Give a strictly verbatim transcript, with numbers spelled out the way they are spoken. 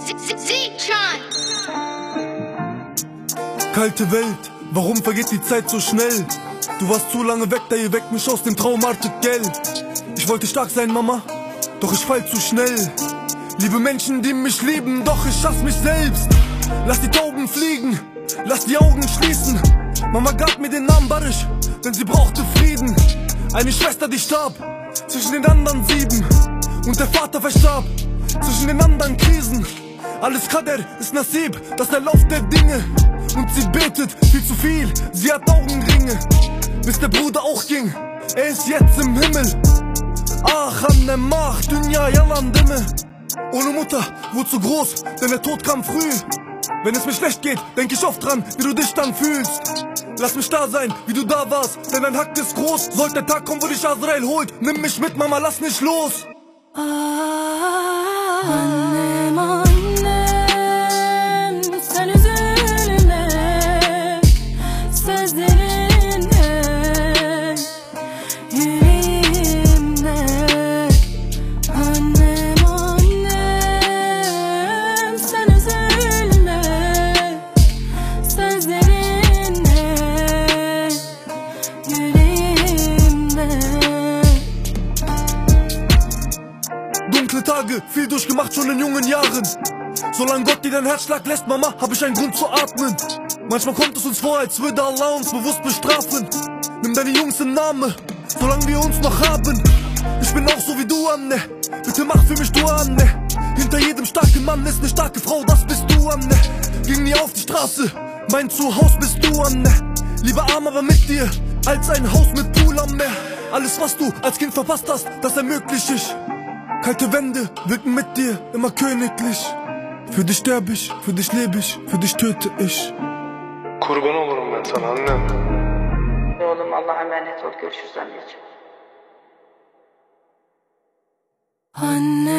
Kalte Welt, warum vergeht die Zeit so schnell? Du warst zu lange weg, da ihr weckt mich aus dem Traum, artet Geld. Ich wollte stark sein, Mama, doch ich fall zu schnell. Liebe Menschen, die mich lieben, doch ich hasse mich selbst. Lass die Tauben fliegen, lass die Augen schließen. Mama gab mir den Namen Barisch, denn sie brauchte Frieden. Eine Schwester, die starb, zwischen den anderen sieben. Und der Vater verstarb, zwischen den anderen Krisen. Alles Kader ist Nasib, das ist der Lauf der Dinge. Und sie betet viel zu viel, sie hat Augenringe. Bis der Bruder auch ging, er ist jetzt im Himmel. Ach, an der Macht, Dünya, Yalan, Dimme. Ohne Mutter, wurde zu groß, denn der Tod kam früh. Wenn es mir schlecht geht, denk ich oft dran, wie du dich dann fühlst. Lass mich da sein, wie du da warst, denn dein Hack ist groß. Sollte der Tag kommen, wo dich Azrael holt, nimm mich mit, Mama, lass nicht los. Annem, annem, sen üzülme, sözlerinle, yüreğimde. Annem, annem, sen üzülme, sözlerinle, yüreğimde. Dunkle Tage, viel durchgemacht schon in jungen Jahren. Solange Gott dir dein Herzschlag lässt, Mama, hab ich einen Grund zu atmen. Manchmal kommt es uns vor, als würde Allah uns bewusst bestrafen. Nimm deine Jungs in Name, solange wir uns noch haben. Ich bin auch so wie du, Anne, bitte mach für mich Dua, Anne. Hinter jedem starken Mann ist eine starke Frau, das bist du, Anne. Ging nie auf die Straße, mein Zuhause bist du, Anne. Lieber arm, aber mit dir, als ein Haus mit Pool am Meer. Alles, was du als Kind verpasst hast, das ermöglich ich. Kalte Wände wirken mit dir immer königlich. Für dich sterb ich, für dich lebe ich, für dich töte ich. Kurban olurum ben sana annem. Oğlum Allah'a emanet ol. Görüşürüz anneciğim. Anne.